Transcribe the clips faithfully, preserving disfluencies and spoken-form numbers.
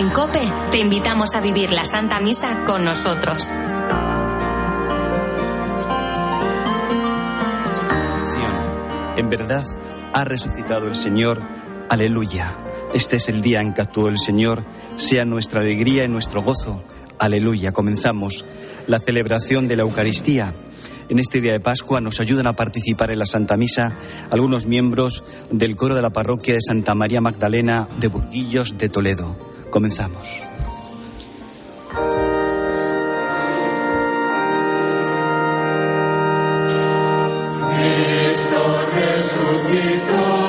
En COPE te invitamos a vivir la Santa Misa con nosotros. En verdad ha resucitado el Señor. Aleluya. Este es el día en que actuó el Señor. Sea nuestra alegría y nuestro gozo. Aleluya. Comenzamos la celebración de la Eucaristía. En este día de Pascua nos ayudan a participar en la Santa Misa algunos miembros del coro de la parroquia de Santa María Magdalena de Burguillos de Toledo. Comenzamos. Cristo resucitó.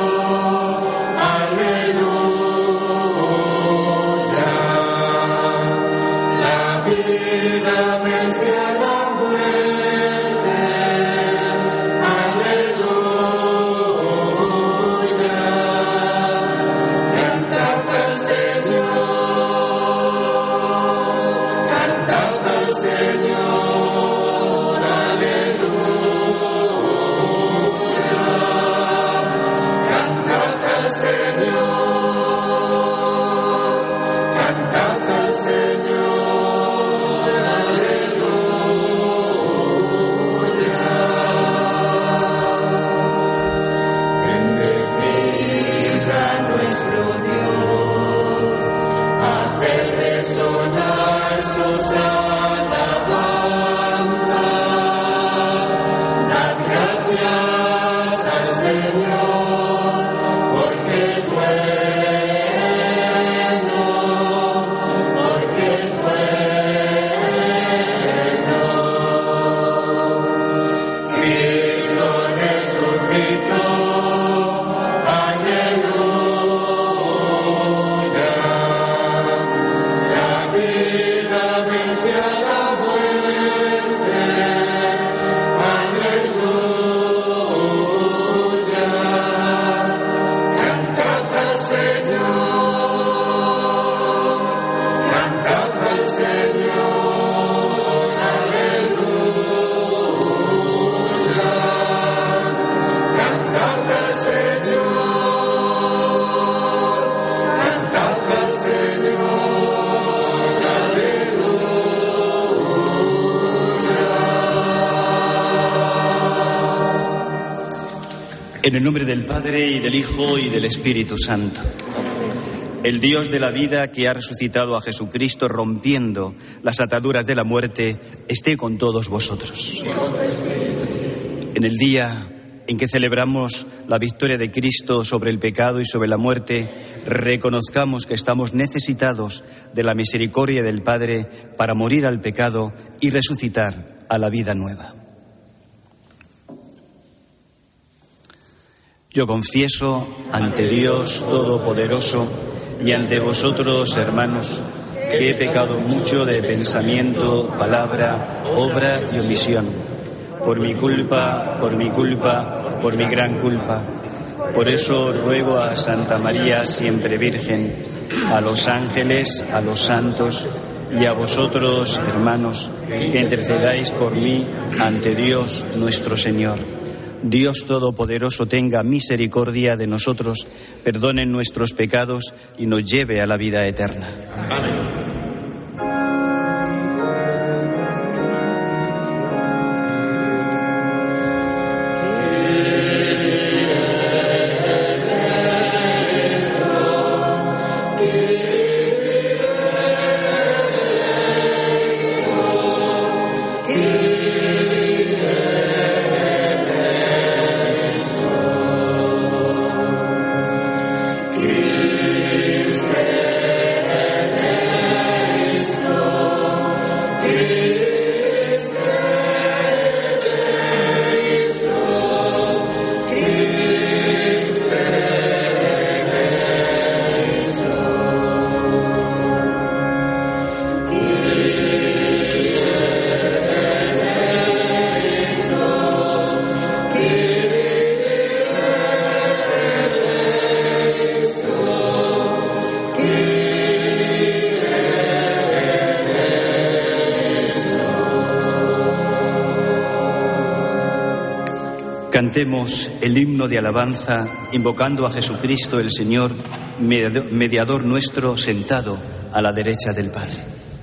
En el nombre del Padre, y del Hijo, y del Espíritu Santo. El Dios de la vida, que ha resucitado a Jesucristo rompiendo las ataduras de la muerte, esté con todos vosotros. En el día en que celebramos la victoria de Cristo sobre el pecado y sobre la muerte, reconozcamos que estamos necesitados de la misericordia del Padre para morir al pecado y resucitar a la vida nueva. Yo confieso ante Dios Todopoderoso y ante vosotros, hermanos, que he pecado mucho de pensamiento, palabra, obra y omisión. Por mi culpa, por mi culpa, por mi gran culpa. Por eso ruego a Santa María, siempre Virgen, a los ángeles, a los santos y a vosotros, hermanos, que intercedáis por mí ante Dios nuestro Señor. Dios Todopoderoso tenga misericordia de nosotros, perdone nuestros pecados y nos lleve a la vida eterna. Amén. Cantemos el himno de alabanza invocando a Jesucristo el Señor, mediador nuestro, sentado a la derecha del Padre.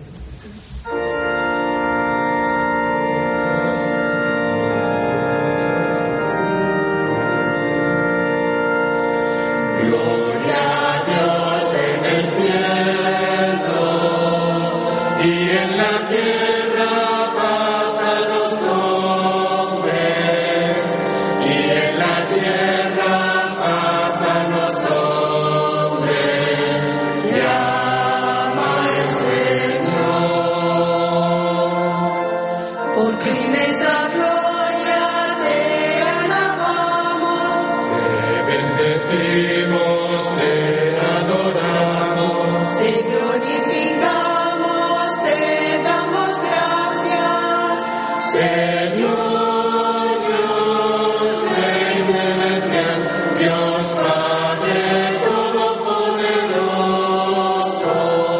Gloria a Dios en el cielo y en la tierra paz a los hombres, y en la tierra paz a los hombres, llama el Señor. Por tu inmensa gloria te alabamos, te bendecimos, te adoramos, te glorificamos, te damos gracias, Señor Dios, Rey celestial, Dios Padre todopoderoso,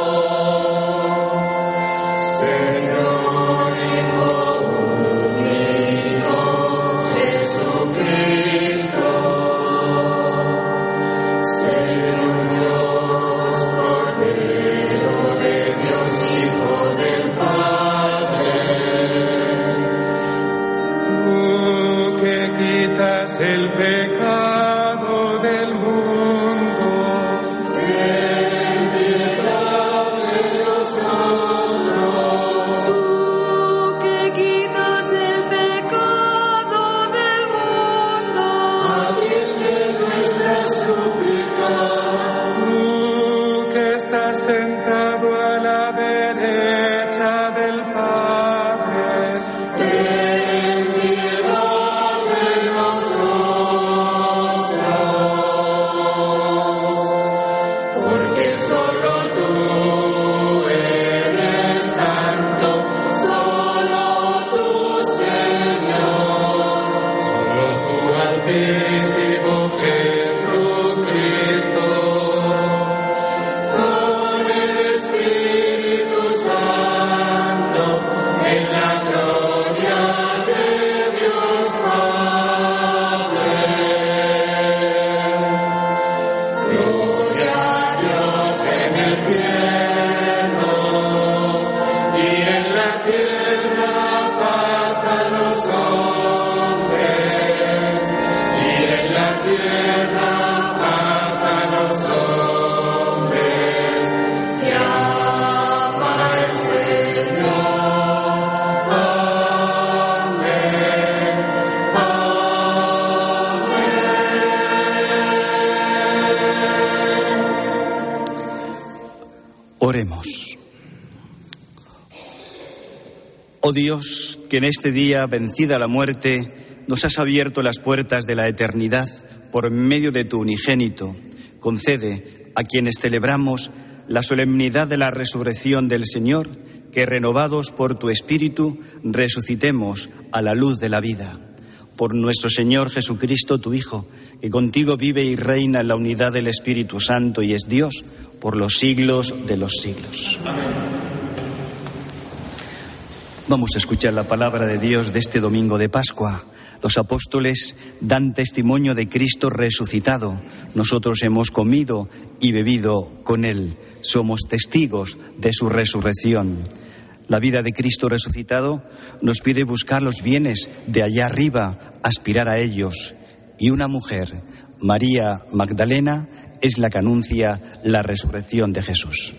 Señor Hijo único, Jesucristo, Señor Dios, Cordero de Dios, Hijo del Padre. Tú que quitas el pecado del mundo, ten piedad de nosotros. Tú que quitas el pecado del mundo, atiende nuestra súplica. Tú que estás sentado a la derecha del Padre, ten piedad de nosotros, porque solo tú eres santo, solo tú, Señor, solo tú, Altísimo Jesucristo, con el Espíritu Santo, en la gloria de Dios Padre. Gloria a Dios en el cielo y en la tierra paz a los hombres, y en la tierra paz a los hombres, te ama el Señor. Amén, Oremos. Oh Dios, que en este día, vencida la muerte, nos has abierto las puertas de la eternidad por medio de tu unigénito, concede a quienes celebramos la solemnidad de la resurrección del Señor, que renovados por tu Espíritu resucitemos a la luz de la vida. Por nuestro Señor Jesucristo, tu Hijo, que contigo vive y reina en la unidad del Espíritu Santo y es Dios por los siglos de los siglos. Amén. Vamos a escuchar la palabra de Dios de este domingo de Pascua. Los apóstoles dan testimonio de Cristo resucitado. Nosotros hemos comido y bebido con Él. Somos testigos de su resurrección. La vida de Cristo resucitado nos pide buscar los bienes de allá arriba, aspirar a ellos. Y una mujer, María Magdalena, es la que anuncia la resurrección de Jesús.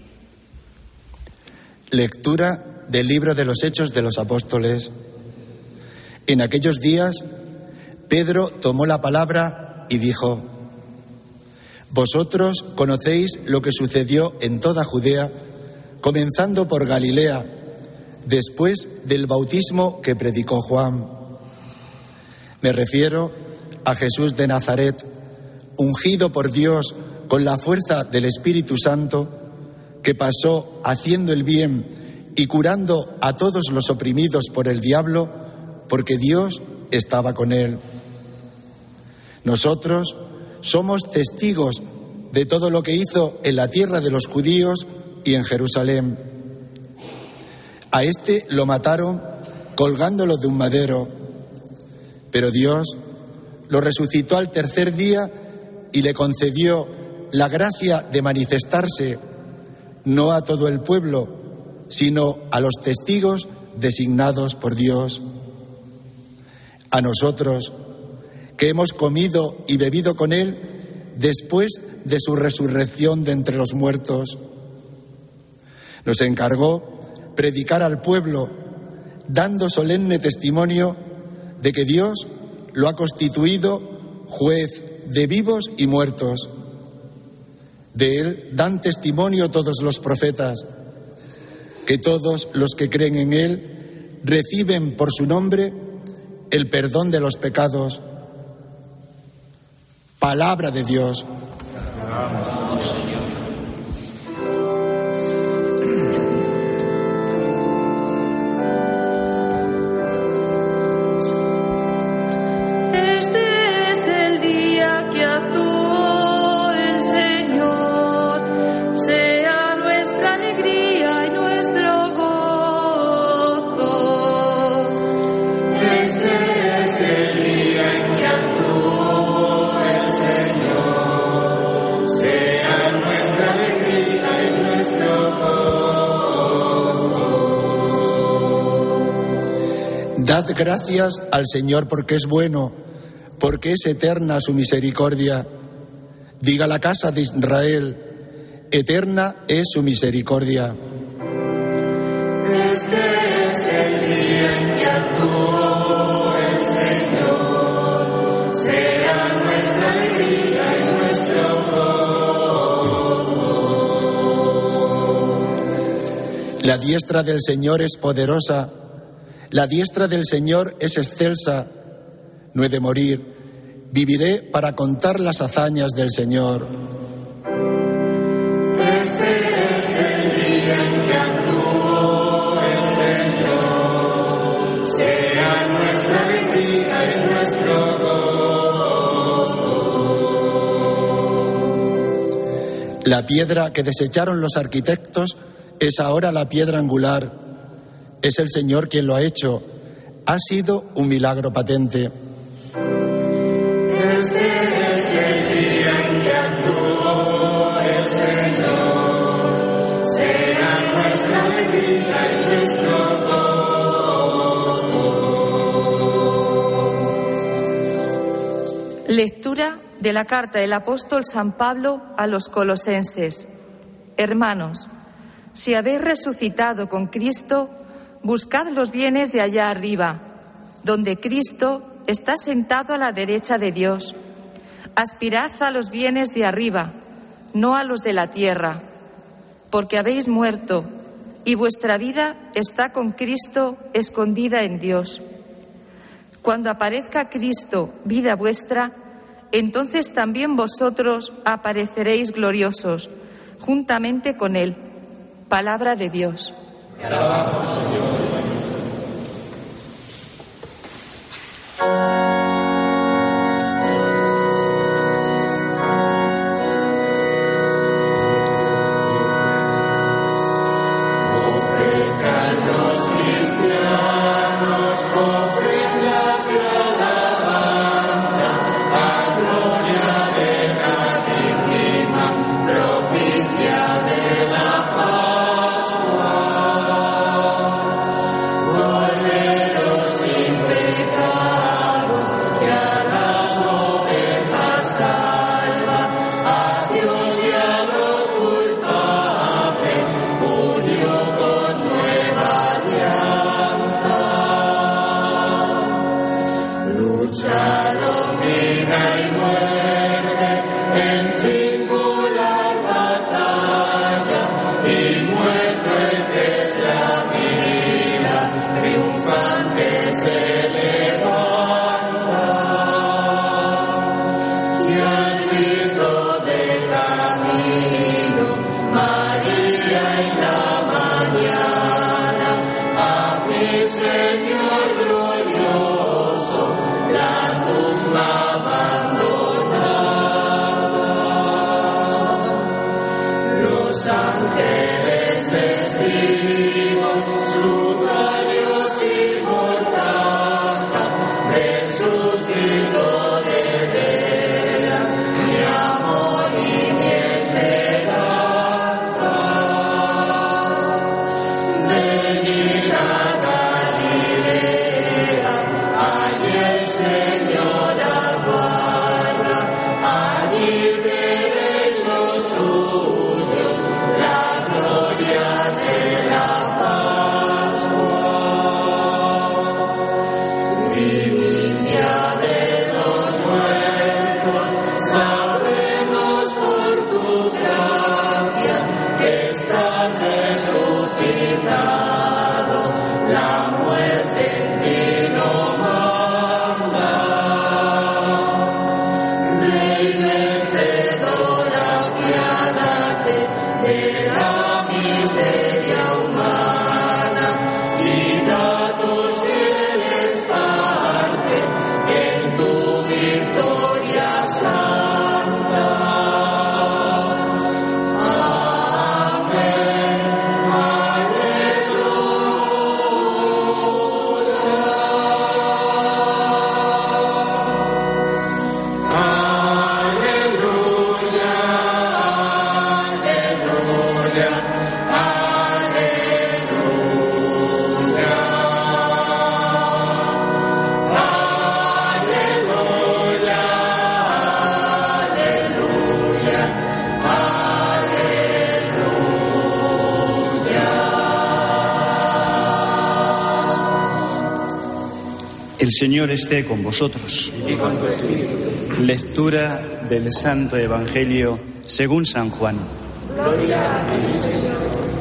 Lectura del libro de los Hechos de los Apóstoles. En aquellos días, Pedro tomó la palabra y dijo: Vosotros conocéis lo que sucedió en toda Judea, comenzando por Galilea, después del bautismo que predicó Juan. Me refiero a Jesús de Nazaret, ungido por Dios con la fuerza del Espíritu Santo, que pasó haciendo el bien y curando a todos los oprimidos por el diablo, porque Dios estaba con él. Nosotros somos testigos de todo lo que hizo en la tierra de los judíos y en Jerusalén. A este lo mataron colgándolo de un madero, pero Dios lo resucitó al tercer día y le concedió la gracia de manifestarse no a todo el pueblo, sino a los testigos designados por Dios. A nosotros, que hemos comido y bebido con Él después de su resurrección de entre los muertos. Nos encargó predicar al pueblo, dando solemne testimonio de que Dios lo ha constituido juez de vivos y muertos. De Él dan testimonio todos los profetas, que todos los que creen en Él reciben por su nombre el perdón de los pecados. Palabra de Dios. Este es el día que actuó el Señor, sea nuestra alegría y nuestro gozo. Este es el día en que actuó el Señor, sea nuestra alegría y nuestro gozo. Dad gracias al Señor porque es bueno, porque es eterna su misericordia. Diga la casa de Israel, eterna es su misericordia. Este es el día en que actuó el Señor, sea nuestra alegría y nuestro gozo. La diestra del Señor es poderosa, la diestra del Señor es excelsa. No he de morir, viviré para contar las hazañas del Señor. Ese es el día en que actuó el Señor, sea nuestra alegría y nuestro gozo. La piedra que desecharon los arquitectos es ahora la piedra angular. Es el Señor quien lo ha hecho. Ha sido un milagro patente. Este es el día en que actuó el Señor, sea nuestra alegría y nuestro gozo. Lectura de la carta del apóstol San Pablo a los colosenses. Hermanos, si habéis resucitado con Cristo, buscad los bienes de allá arriba, donde Cristo está sentado a la derecha de Dios. Aspirad a los bienes de arriba, no a los de la tierra, porque habéis muerto y vuestra vida está con Cristo escondida en Dios. Cuando aparezca Cristo, vida vuestra, entonces también vosotros apareceréis gloriosos, juntamente con Él. Palabra de Dios. Te alabamos, Señor. Mi amor y mi esperanza. El Señor esté con vosotros. Y con tu espíritu. Lectura del Santo Evangelio según San Juan. Gloria a ti, Señor.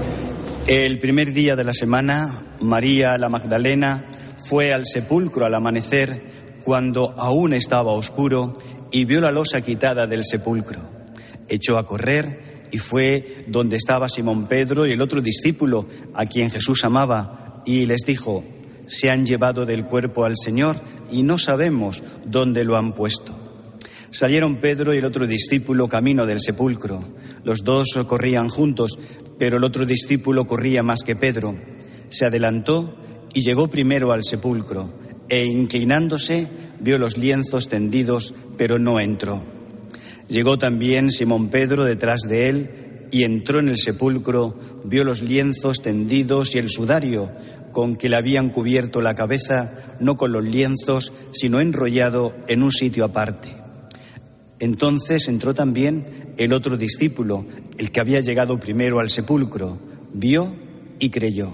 El primer día de la semana, María la Magdalena fue al sepulcro al amanecer, cuando aún estaba oscuro, y vio la losa quitada del sepulcro. Echó a correr y fue donde estaba Simón Pedro y el otro discípulo a quien Jesús amaba, y les dijo: se han llevado del cuerpo al Señor y no sabemos dónde lo han puesto. Salieron Pedro y el otro discípulo camino del sepulcro. Los dos corrían juntos, pero el otro discípulo corría más que Pedro. Se adelantó y llegó primero al sepulcro, e inclinándose vio los lienzos tendidos, pero no entró. Llegó también Simón Pedro detrás de él y entró en el sepulcro, vio los lienzos tendidos y el sudario con que le habían cubierto la cabeza, no con los lienzos, sino enrollado en un sitio aparte. Entonces entró también el otro discípulo, el que había llegado primero al sepulcro, vio y creyó.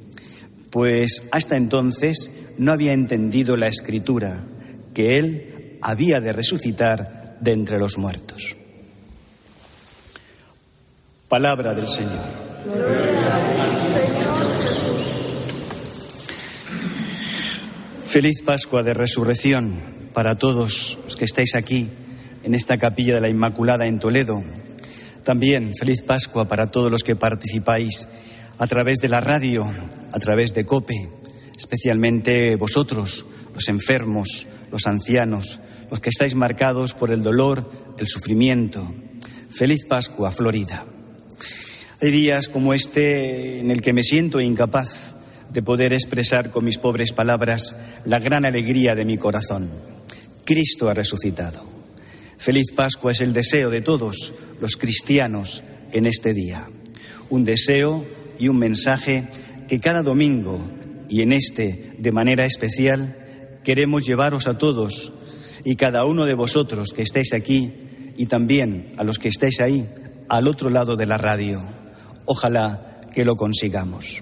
Pues hasta entonces no había entendido la Escritura, que él había de resucitar de entre los muertos. Palabra del Señor. Gloria a ti, Señor Jesús. Feliz Pascua de Resurrección para todos los que estáis aquí en esta capilla de la Inmaculada en Toledo. También feliz Pascua para todos los que participáis a través de la radio, a través de COPE, especialmente vosotros, los enfermos, los ancianos, los que estáis marcados por el dolor, el sufrimiento. Feliz Pascua, Florida. Hay días como este en el que me siento incapaz de poder expresar con mis pobres palabras la gran alegría de mi corazón. Cristo ha resucitado. Feliz Pascua es el deseo de todos los cristianos en este día. Un deseo y un mensaje que cada domingo, y en este de manera especial, queremos llevaros a todos y cada uno de vosotros que estáis aquí, y también a los que estáis ahí, al otro lado de la radio. Ojalá que lo consigamos.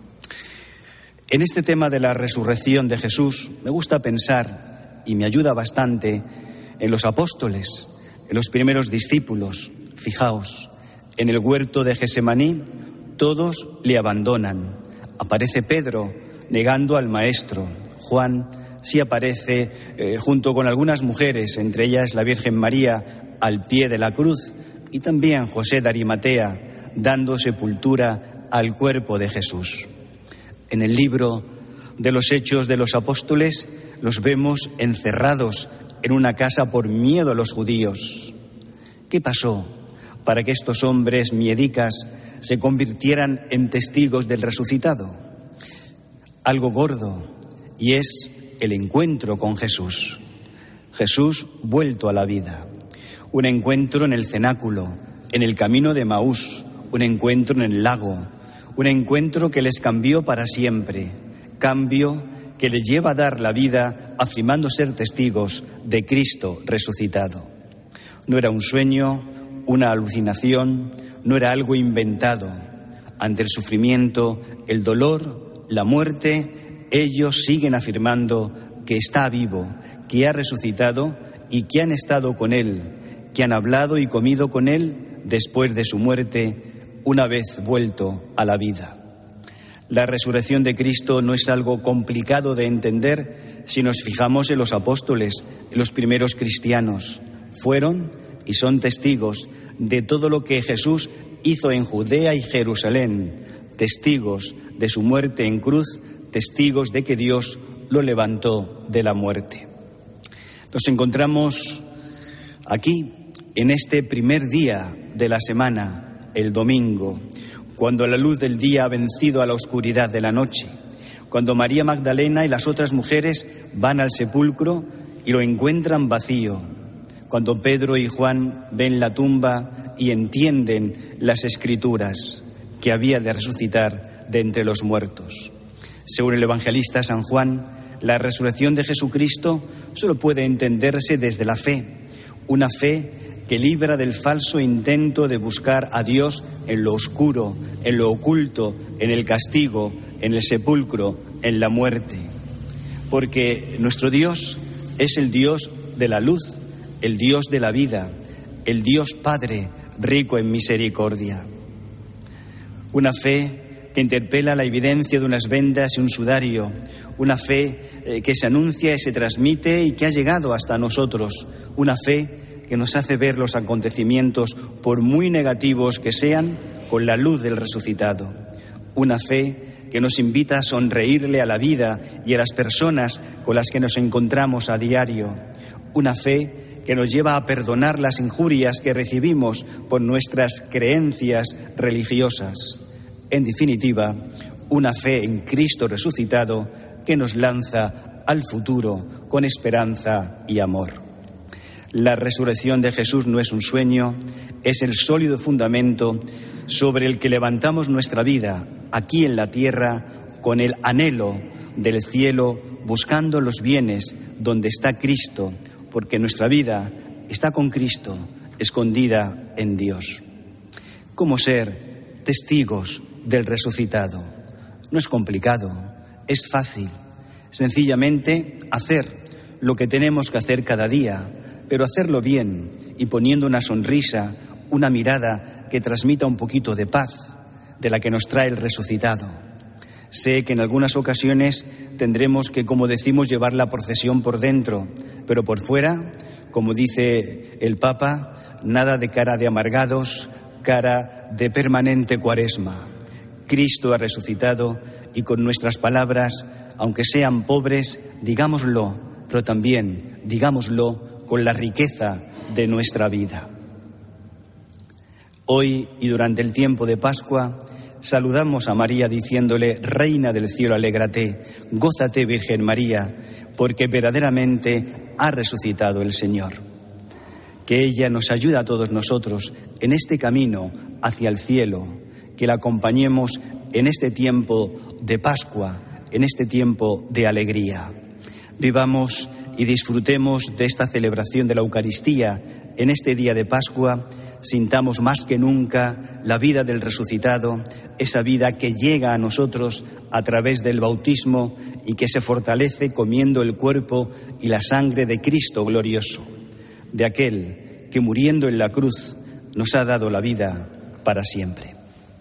En este tema de la resurrección de Jesús, me gusta pensar, y me ayuda bastante, en los apóstoles, en los primeros discípulos. Fijaos, en el huerto de Gesemaní, todos le abandonan. Aparece Pedro negando al Maestro. Juan sí aparece eh, junto con algunas mujeres, entre ellas la Virgen María, al pie de la cruz, y también José de Arimatea, dando sepultura al cuerpo de Jesús. En el libro de los Hechos de los Apóstoles los vemos encerrados en una casa por miedo a los judíos. ¿Qué pasó para que estos hombres miedicas se convirtieran en testigos del resucitado? Algo gordo, y es el encuentro con Jesús. Jesús vuelto a la vida. Un encuentro en el cenáculo, en el camino de Maús, un encuentro en el lago, un encuentro que les cambió para siempre, cambio que les lleva a dar la vida afirmando ser testigos de Cristo resucitado. No era un sueño, una alucinación, no era algo inventado. Ante el sufrimiento, el dolor, la muerte, ellos siguen afirmando que está vivo, que ha resucitado y que han estado con Él, que han hablado y comido con Él después de su muerte, una vez vuelto a la vida. La resurrección de Cristo no es algo complicado de entender si nos fijamos en los apóstoles, en los primeros cristianos. Fueron y son testigos de todo lo que Jesús hizo en Judea y Jerusalén, testigos de su muerte en cruz, testigos de que Dios lo levantó de la muerte. Nos encontramos aquí, en este primer día de la semana, el domingo, cuando la luz del día ha vencido a la oscuridad de la noche, cuando María Magdalena y las otras mujeres van al sepulcro y lo encuentran vacío, cuando Pedro y Juan ven la tumba y entienden las Escrituras, que había de resucitar de entre los muertos. Según el evangelista San Juan, la resurrección de Jesucristo solo puede entenderse desde la fe, una fe que libra del falso intento de buscar a Dios en lo oscuro, en lo oculto, en el castigo, en el sepulcro, en la muerte. Porque nuestro Dios es el Dios de la luz, el Dios de la vida, el Dios Padre, rico en misericordia. Una fe que interpela la evidencia de unas vendas y un sudario, una fe eh, que se anuncia y se transmite y que ha llegado hasta nosotros, una fe que nos hace ver los acontecimientos, por muy negativos que sean, con la luz del resucitado. Una fe que nos invita a sonreírle a la vida y a las personas con las que nos encontramos a diario. Una fe que nos lleva a perdonar las injurias que recibimos por nuestras creencias religiosas. En definitiva, una fe en Cristo resucitado que nos lanza al futuro con esperanza y amor. La resurrección de Jesús no es un sueño, es el sólido fundamento sobre el que levantamos nuestra vida aquí en la tierra con el anhelo del cielo, buscando los bienes donde está Cristo, porque nuestra vida está con Cristo, escondida en Dios. ¿Cómo ser testigos del resucitado? No es complicado, es fácil. Sencillamente hacer lo que tenemos que hacer cada día, pero hacerlo bien y poniendo una sonrisa, una mirada que transmita un poquito de paz, de la que nos trae el resucitado. Sé que en algunas ocasiones tendremos que, como decimos, llevar la procesión por dentro, pero por fuera, como dice el Papa, nada de cara de amargados, cara de permanente cuaresma. Cristo ha resucitado y con nuestras palabras, aunque sean pobres, digámoslo, pero también digámoslo con la riqueza de nuestra vida. Hoy y durante el tiempo de Pascua saludamos a María diciéndole: Reina del cielo, alégrate, gózate, Virgen María, porque verdaderamente ha resucitado el Señor. Que ella nos ayude a todos nosotros en este camino hacia el cielo, que la acompañemos en este tiempo de Pascua, en este tiempo de alegría. Vivamos y disfrutemos de esta celebración de la Eucaristía en este día de Pascua. Sintamos más que nunca la vida del resucitado, esa vida que llega a nosotros a través del bautismo y que se fortalece comiendo el cuerpo y la sangre de Cristo glorioso, de aquel que muriendo en la cruz nos ha dado la vida para siempre.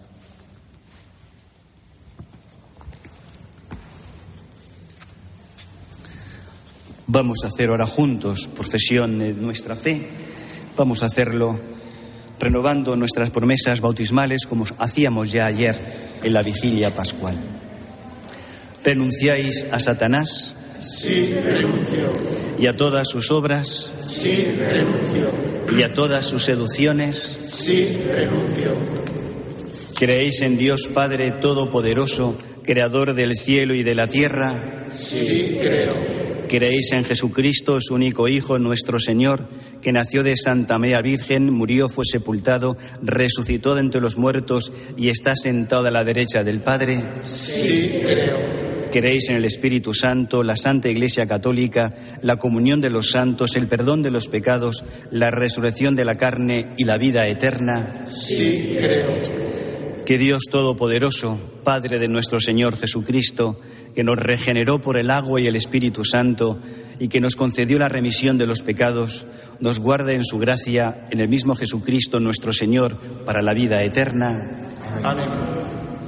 Vamos a hacer ahora juntos profesión de nuestra fe. Vamos a hacerlo renovando nuestras promesas bautismales como hacíamos ya ayer en la vigilia pascual. ¿Renunciáis a Satanás? Sí, renuncio. ¿Y a todas sus obras? Sí, renuncio. ¿Y a todas sus seducciones? Sí, renuncio. ¿Creéis en Dios Padre Todopoderoso, Creador del cielo y de la tierra? Sí, creo. ¿Creéis en Jesucristo, su único Hijo, nuestro Señor, que nació de Santa María Virgen, murió, fue sepultado, resucitó de entre los muertos y está sentado a la derecha del Padre? Sí, creo. Creéis en el Espíritu Santo, la Santa Iglesia Católica, la comunión de los santos, el perdón de los pecados, la resurrección de la carne y la vida eterna. Sí, creo. Que Dios Todopoderoso, Padre de nuestro Señor Jesucristo, que nos regeneró por el agua y el Espíritu Santo y que nos concedió la remisión de los pecados, nos guarde en su gracia en el mismo Jesucristo nuestro Señor para la vida eterna. Amén.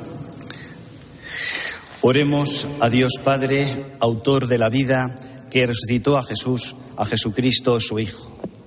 Oremos a Dios Padre, autor de la vida, que resucitó a Jesús, a Jesucristo su Hijo.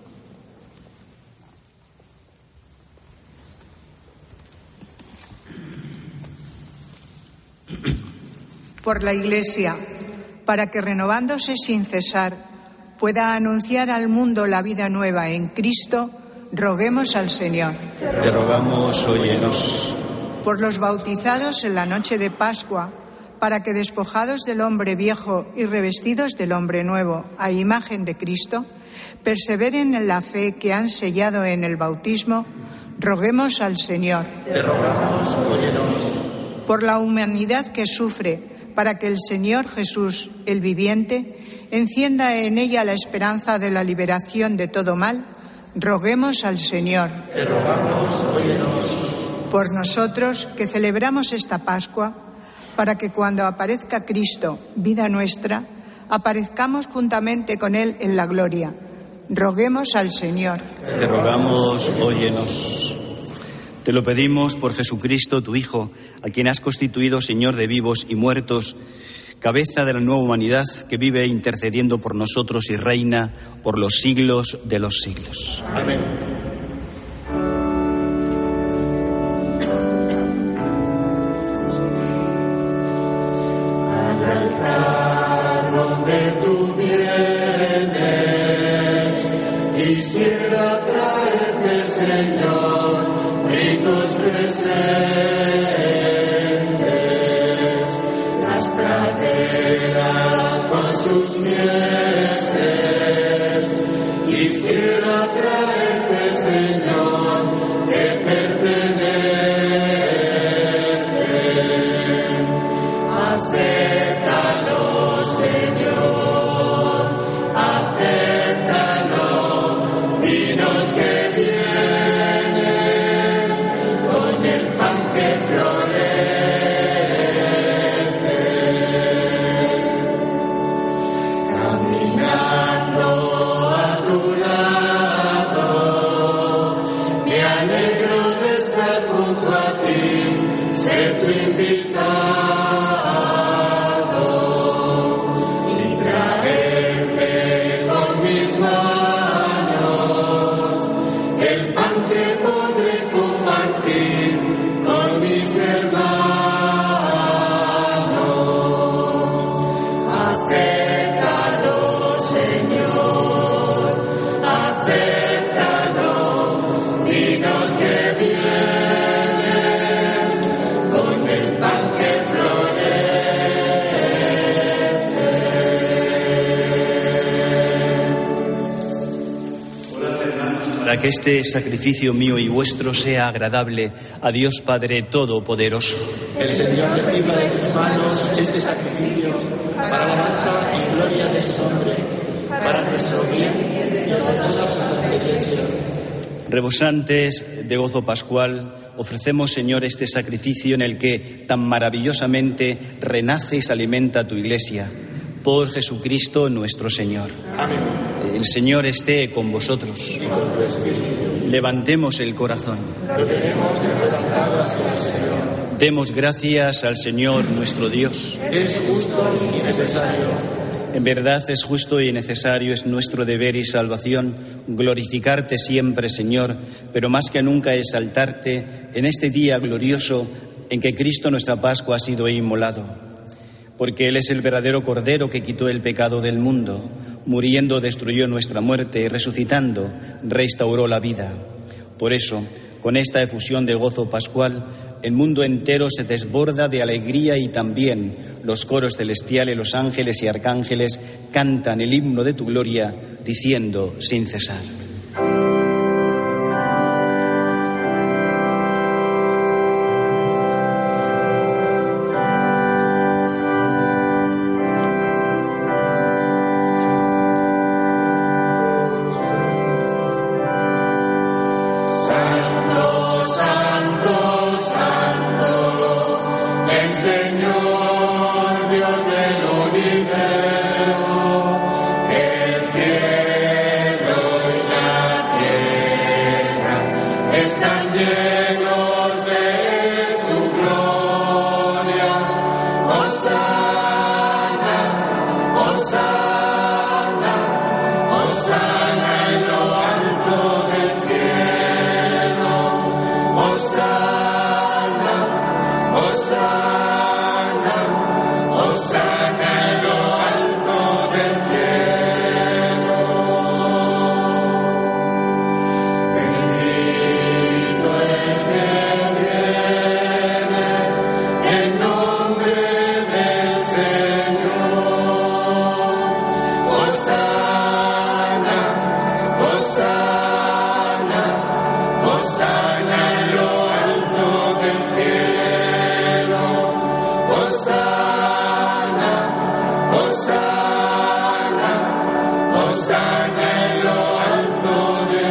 Por la Iglesia, para que renovándose sin cesar pueda anunciar al mundo la vida nueva en Cristo, roguemos al Señor. Te rogamos, óyenos. Por los bautizados en la noche de Pascua, para que despojados del hombre viejo y revestidos del hombre nuevo, a imagen de Cristo, perseveren en la fe que han sellado en el bautismo, roguemos al Señor. Te rogamos, óyenos. Por la humanidad que sufre, para que el Señor Jesús, el viviente, encienda en ella la esperanza de la liberación de todo mal, roguemos al Señor. Te rogamos, óyenos. Por nosotros que celebramos esta Pascua, para que cuando aparezca Cristo, vida nuestra, aparezcamos juntamente con Él en la gloria. Roguemos al Señor. Te rogamos, óyenos. Te lo pedimos por Jesucristo, tu Hijo, a quien has constituido Señor de vivos y muertos, cabeza de la nueva humanidad que vive intercediendo por nosotros y reina por los siglos de los siglos. Amén. Quisiera traerte, Señor, gritos crecientes, las praderas con sus mieses. Quisiera traerte, Señor, que pertenecen. Acéptalo, Señor, acéptalo. Dinos que vienes con el pan que florece, caminando a tu lado. Me alegro de estar junto a ti, ser tu invitado y traerte con mis manos el pan que podré compartir con mis hermanos. Acéptalo, Señor, acéptalo. Dinos que vienes con el pan que Para que este sacrificio mío y vuestro sea agradable a Dios Padre Todopoderoso. El Señor reciba de tus manos este sacrificio para la alabanza y gloria de su nombre, para nuestro bien y el de toda la Santa Iglesia. Rebosantes de gozo pascual, ofrecemos, Señor, este sacrificio en el que tan maravillosamente renace y se alimenta tu Iglesia. Por Jesucristo nuestro Señor. Amén. El Señor esté con vosotros. Y con tu espíritu. Levantemos el corazón. Lo tenemos levantado hacia el Señor. Demos gracias al Señor nuestro Dios. Es justo y necesario. En verdad es justo y necesario, es nuestro deber y salvación glorificarte siempre, Señor, pero más que nunca exaltarte en este día glorioso en que Cristo nuestra Pascua ha sido inmolado. Porque Él es el verdadero Cordero que quitó el pecado del mundo, muriendo destruyó nuestra muerte y resucitando restauró la vida. Por eso, con esta efusión de gozo pascual, el mundo entero se desborda de alegría y también los coros celestiales, los ángeles y arcángeles cantan el himno de tu gloria, diciendo sin cesar. están llenos de tu gloria. Hosana, Hosana, Hosana en lo alto del cielo. Hosana, Hosana, Hosana en lo alto del cielo. Bendito el que viene en nombre del Señor. Hosana, Hosana, Hosana en lo alto del cielo. Hosana, Hosana, Hosana en lo alto del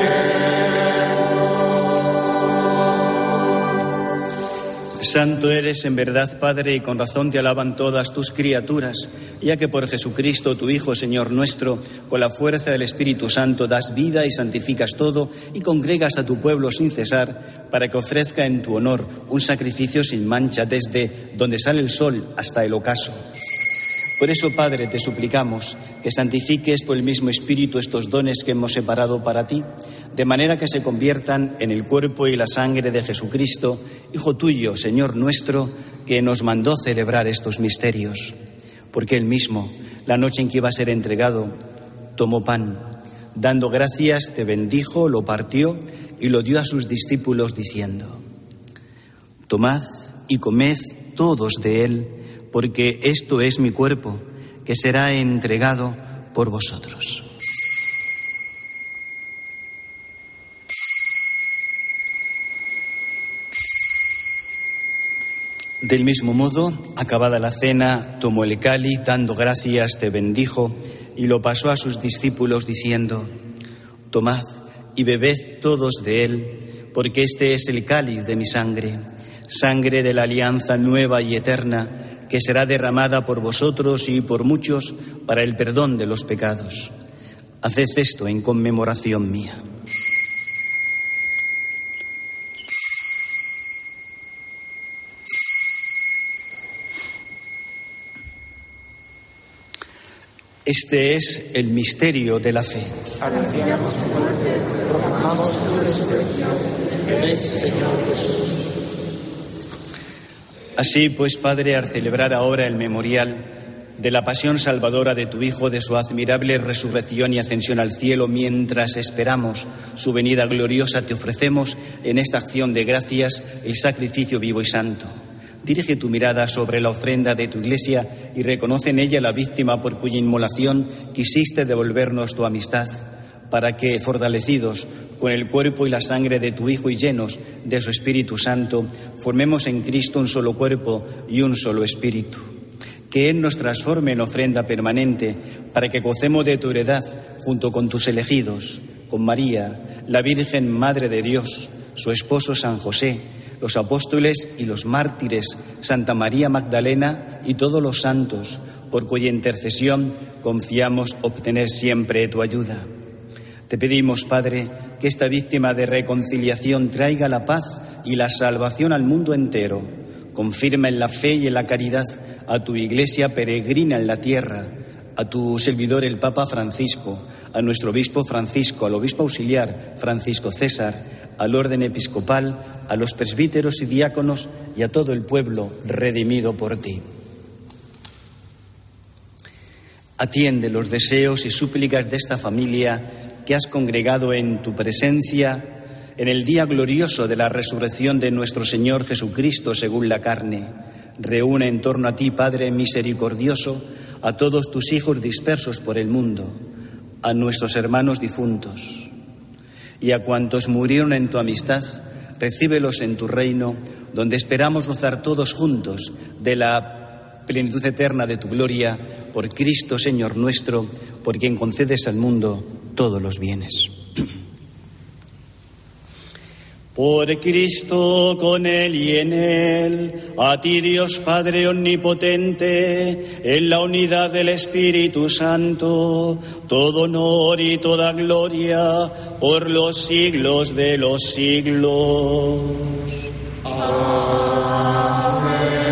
cielo. Santo eres en verdad, Padre, y con razón te alaban todas tus criaturas, ya que por Jesucristo, tu Hijo, Señor nuestro, con la fuerza del Espíritu Santo das vida y santificas todo y congregas a tu pueblo sin cesar para que ofrezca en tu honor un sacrificio sin mancha desde donde sale el sol hasta el ocaso. Por eso, Padre, te suplicamos que santifiques por el mismo Espíritu estos dones que hemos separado para ti, de manera que se conviertan en el cuerpo y la sangre de Jesucristo, Hijo tuyo, Señor nuestro, que nos mandó celebrar estos misterios. Porque él mismo, la noche en que iba a ser entregado, tomó pan, dando gracias, te bendijo, lo partió y lo dio a sus discípulos diciendo: tomad y comed todos de él, porque esto es mi cuerpo, que será entregado por vosotros. Del mismo modo, acabada la cena, tomó el cáliz, dando gracias, te bendijo y lo pasó a sus discípulos diciendo: tomad y bebed todos de él, porque este es el cáliz de mi sangre, sangre de la alianza nueva y eterna, que será derramada por vosotros y por muchos para el perdón de los pecados. Haced esto en conmemoración mía. Este es el misterio de la fe. Anunciamos tu muerte, proclamamos tu resurrección. Ven, Señor Jesús. Así pues, Padre, al celebrar ahora el memorial de la pasión salvadora de tu Hijo, de su admirable resurrección y ascensión al cielo, mientras esperamos su venida gloriosa, te ofrecemos en esta acción de gracias el sacrificio vivo y santo. Dirige tu mirada sobre la ofrenda de tu Iglesia y reconoce en ella la víctima por cuya inmolación quisiste devolvernos tu amistad, para que, fortalecidos con el cuerpo y la sangre de tu Hijo y llenos de su Espíritu Santo, formemos en Cristo un solo cuerpo y un solo espíritu. Que Él nos transforme en ofrenda permanente, para que gocemos de tu heredad junto con tus elegidos, con María, la Virgen Madre de Dios, su esposo San José, los apóstoles y los mártires, Santa María Magdalena y todos los santos, por cuya intercesión confiamos obtener siempre tu ayuda. Te pedimos, Padre, que esta víctima de reconciliación traiga la paz y la salvación al mundo entero. Confirma en la fe y en la caridad a tu Iglesia peregrina en la tierra, a tu servidor el Papa Francisco, a nuestro obispo Francisco, al obispo auxiliar Francisco César, al orden episcopal, a los presbíteros y diáconos y a todo el pueblo redimido por ti. Atiende los deseos y súplicas de esta familia que has congregado en tu presencia en el día glorioso de la resurrección de nuestro Señor Jesucristo según la carne. Reúne en torno a ti, Padre misericordioso, a todos tus hijos dispersos por el mundo, a nuestros hermanos difuntos y a cuantos murieron en tu amistad. Recíbelos en tu reino, donde esperamos gozar todos juntos de la plenitud eterna de tu gloria, por Cristo Señor nuestro, por quien concedes al mundo todos los bienes. Por Cristo, con Él y en Él, a ti Dios Padre Omnipotente, en la unidad del Espíritu Santo, todo honor y toda gloria por los siglos de los siglos. Amén.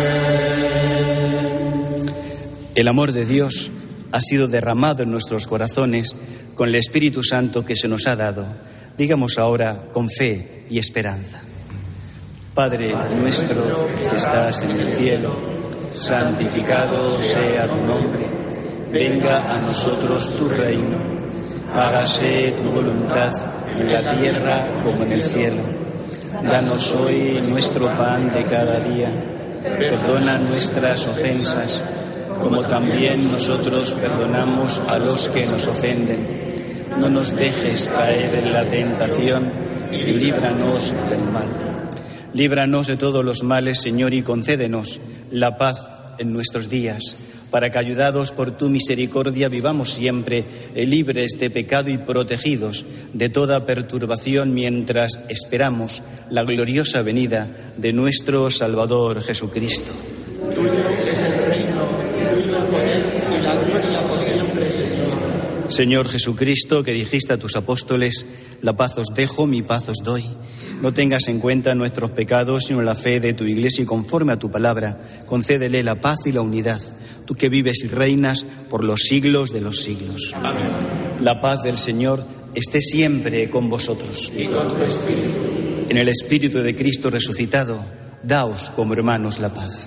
El amor de Dios ha sido derramado en nuestros corazones con el Espíritu Santo que se nos ha dado. Digamos ahora con fe y esperanza. Padre nuestro que estás en el cielo, santificado sea tu nombre. Venga a nosotros tu reino. Hágase tu voluntad en la tierra como en el cielo. Danos hoy nuestro pan de cada día. Perdona nuestras ofensas, como también nosotros perdonamos a los que nos ofenden. No nos dejes caer en la tentación y líbranos del mal. Líbranos de todos los males, Señor, y concédenos la paz en nuestros días, para que, ayudados por tu misericordia, vivamos siempre libres de pecado y protegidos de toda perturbación mientras esperamos la gloriosa venida de nuestro Salvador Jesucristo. Tuyo es el reino, tuyo el poder y la gloria por siempre, Señor. Señor Jesucristo, que dijiste a tus apóstoles, la paz os dejo, mi paz os doy. No tengas en cuenta nuestros pecados, sino la fe de tu Iglesia, y conforme a tu palabra, concédele la paz y la unidad, tú que vives y reinas por los siglos de los siglos. Amén. La paz del Señor esté siempre con vosotros. Y con tu espíritu. En el Espíritu de Cristo resucitado, daos como hermanos la paz.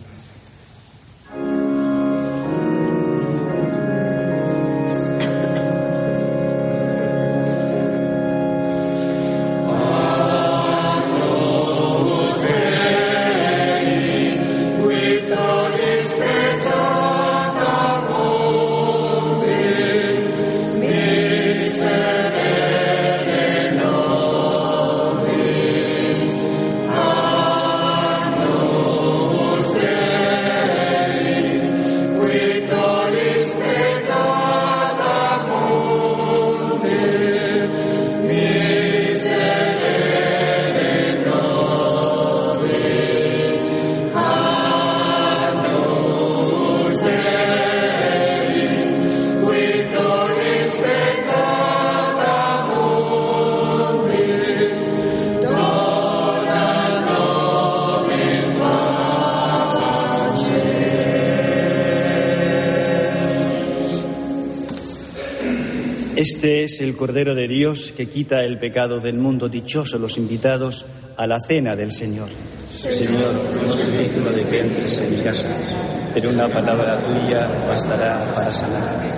Este es el Cordero de Dios que quita el pecado del mundo. Dichosos los invitados a la cena del Señor. Señor, no soy digno de que entres en mi casa, pero una palabra tuya bastará para sanarme.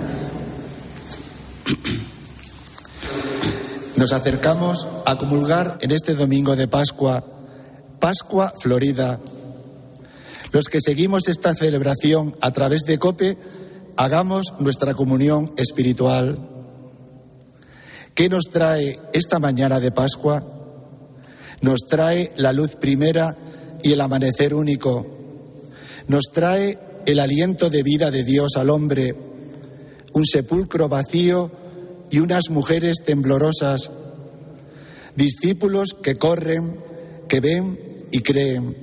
Nos acercamos a comulgar en este domingo de Pascua, Pascua Florida. Los que seguimos esta celebración a través de COPE, hagamos nuestra comunión espiritual. ¿Qué nos trae esta mañana de Pascua? Nos trae la luz primera y el amanecer único. Nos trae el aliento de vida de Dios al hombre, un sepulcro vacío y unas mujeres temblorosas, discípulos que corren, que ven y creen.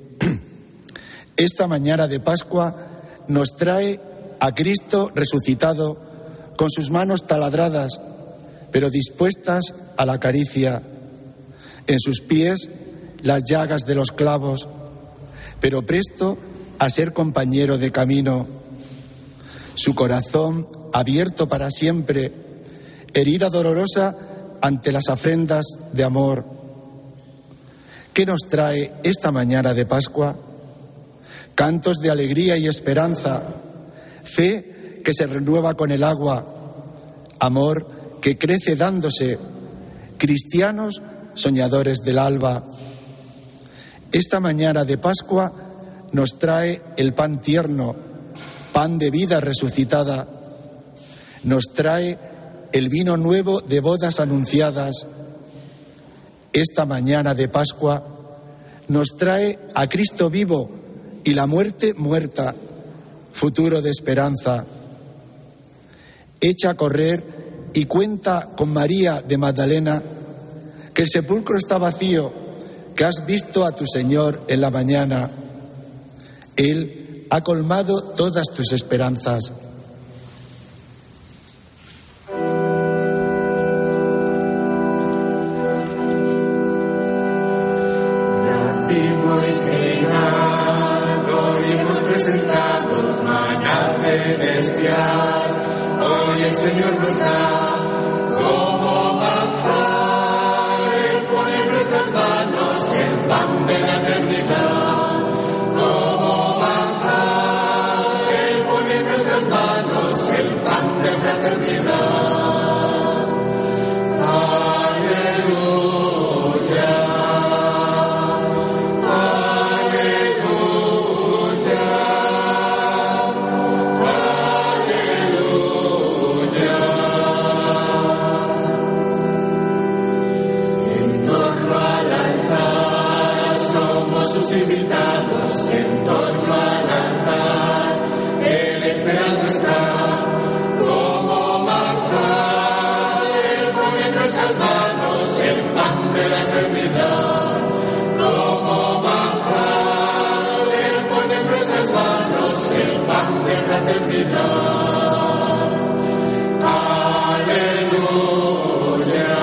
Esta mañana de Pascua nos trae a Cristo resucitado, con sus manos taladradas, pero dispuestas a la caricia. En sus pies las llagas de los clavos, pero presto a ser compañero de camino. Su corazón abierto para siempre, herida dolorosa ante las afrentas de amor. ¿Qué nos trae esta mañana de Pascua? Cantos de alegría y esperanza, fe que se renueva con el agua, amor que crece dándose, cristianos soñadores del alba. Esta mañana de Pascua nos trae el pan tierno, pan de vida resucitada. Nos trae el vino nuevo de bodas anunciadas. Esta mañana de Pascua nos trae a Cristo vivo y la muerte muerta, futuro de esperanza. Echa a correr y cuenta con María de Magdalena, que el sepulcro está vacío, que has visto a tu Señor en la mañana. Él ha colmado todas tus esperanzas. Nacimos entregado y hemos presentado maná celestial. Hoy el Señor nos da como manjar. Él pone en nuestras manos el pan de la eternidad. Como manjar, Él pone en nuestras manos el pan de fraternidad. Invitados en torno al altar, Él esperando está como manjar. Él pone en nuestras manos el pan de la eternidad. Como manjar, Él pone en nuestras manos el pan de fraternidad. Aleluya.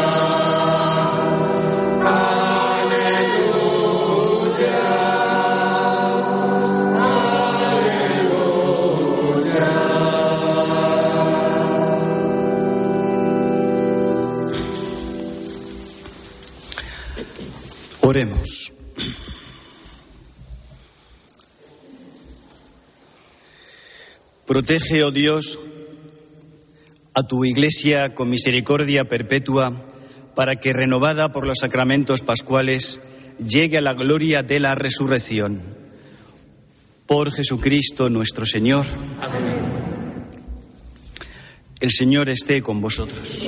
Oremos. Protege, oh Dios, a tu Iglesia con misericordia perpetua, para que, renovada por los sacramentos pascuales, llegue a la gloria de la resurrección. Por Jesucristo nuestro Señor. Amén. El Señor esté con vosotros.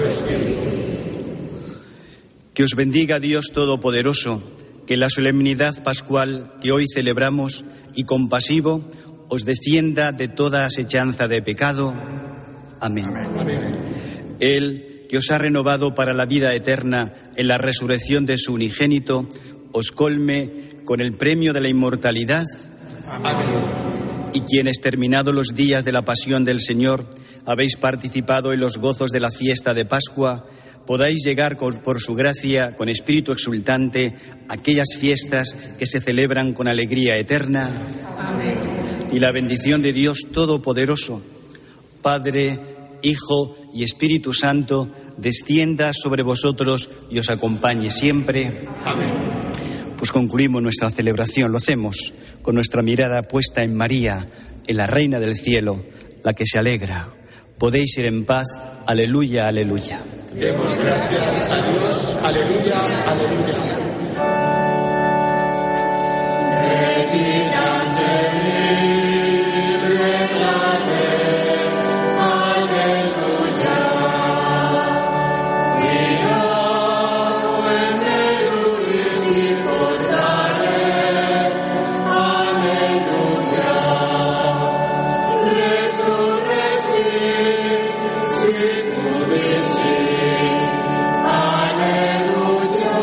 Que os bendiga Dios Todopoderoso, que la solemnidad pascual que hoy celebramos y compasivo os defienda de toda asechanza de pecado. Amén. Amén. Él, que os ha renovado para la vida eterna en la resurrección de su unigénito, os colme con el premio de la inmortalidad. Amén. Y quienes, terminados los días de la pasión del Señor, habéis participado en los gozos de la fiesta de Pascua, podáis llegar por su gracia, con espíritu exultante, a aquellas fiestas que se celebran con alegría eterna. Amén. Y la bendición de Dios Todopoderoso, Padre, Hijo y Espíritu Santo, descienda sobre vosotros y os acompañe siempre. Amén. Pues concluimos nuestra celebración, lo hacemos con nuestra mirada puesta en María, en la Reina del Cielo, la que se alegra. Podéis ir en paz. Aleluya, aleluya. Demos gracias a Dios. Aleluya, aleluya. Regina Angeli, reclame, aleluya. Mira, buen negruis y portare, aleluya. Resurreci, sicudici, aleluya.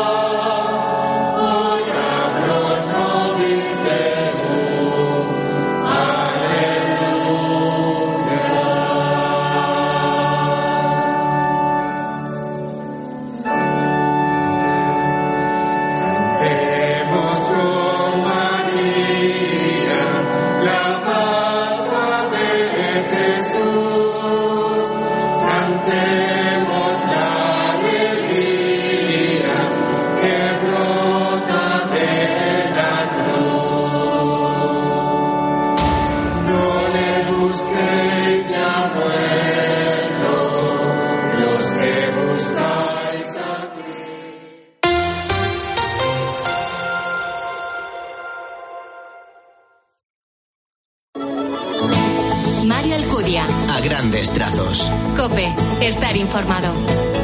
Ora pro nobis Deum, aleluya. Cantemos con María la Pascua de Jesús. Cantemos la alegría que brota de la cruz. No le busquéis ya muerto, los que buscáis a Cristo. Mario Alcudia. A grandes trazos. COPE. Estar informado.